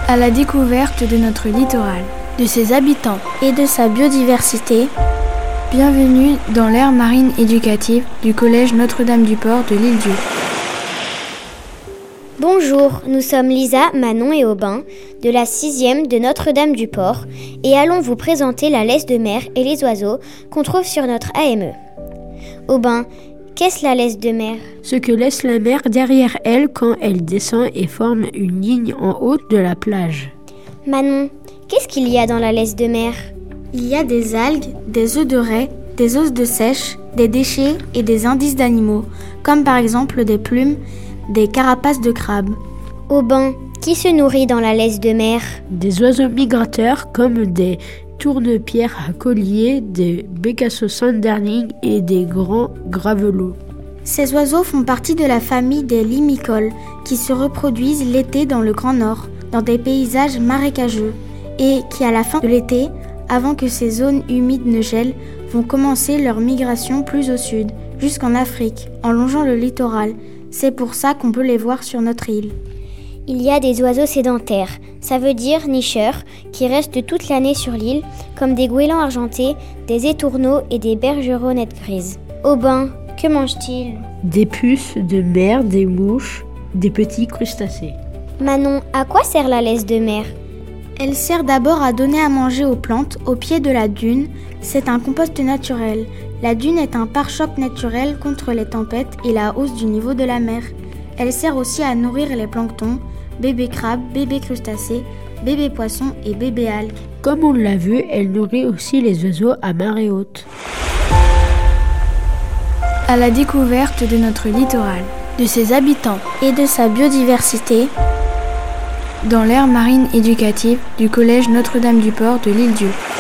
à la découverte de notre littoral, de ses habitants et de sa biodiversité. Bienvenue dans l'aire marine éducative du Collège Notre-Dame-du-Port de l'Île-Dieu. Bonjour, nous sommes Lisa, Manon et Aubin de la 6e de Notre-Dame-du-Port et allons vous présenter la laisse de mer et les oiseaux qu'on trouve sur notre AME. Aubin, qu'est-ce la laisse de mer ? Ce que laisse la mer derrière elle quand elle descend et forme une ligne en haut de la plage. Manon, qu'est-ce qu'il y a dans la laisse de mer ? Il y a des algues, des œufs de raie, des os de sèche, des déchets et des indices d'animaux, comme par exemple des plumes, des carapaces de crabes. Aubin, qui se nourrit dans la laisse de mer ? Des oiseaux migrateurs comme des tourne-pierres à collier, des bécassos sanderling et des grands gravelots. Ces oiseaux font partie de la famille des limicoles qui se reproduisent l'été dans le Grand Nord, dans des paysages marécageux, et qui à la fin de l'été, avant que ces zones humides ne gèlent, vont commencer leur migration plus au sud, jusqu'en Afrique, en longeant le littoral. C'est pour ça qu'on peut les voir sur notre île. Il y a des oiseaux sédentaires, ça veut dire nicheurs, qui restent toute l'année sur l'île, comme des goélands argentés, des étourneaux et des bergeronnettes grises. Aubin, que mangent-ils ? Des puces de mer, des mouches, des petits crustacés. Manon, à quoi sert la laisse de mer ? Elle sert d'abord à donner à manger aux plantes au pied de la dune. C'est un compost naturel. La dune est un pare-choc naturel contre les tempêtes et la hausse du niveau de la mer. Elle sert aussi à nourrir les planctons, bébés crabes, bébés crustacés, bébés poissons et bébés algues. Comme on l'a vu, elle nourrit aussi les oiseaux à marée haute. À la découverte de notre littoral, de ses habitants et de sa biodiversité, dans l'aire marine éducative du Collège Notre-Dame-du-Port de l'Île-Dieu.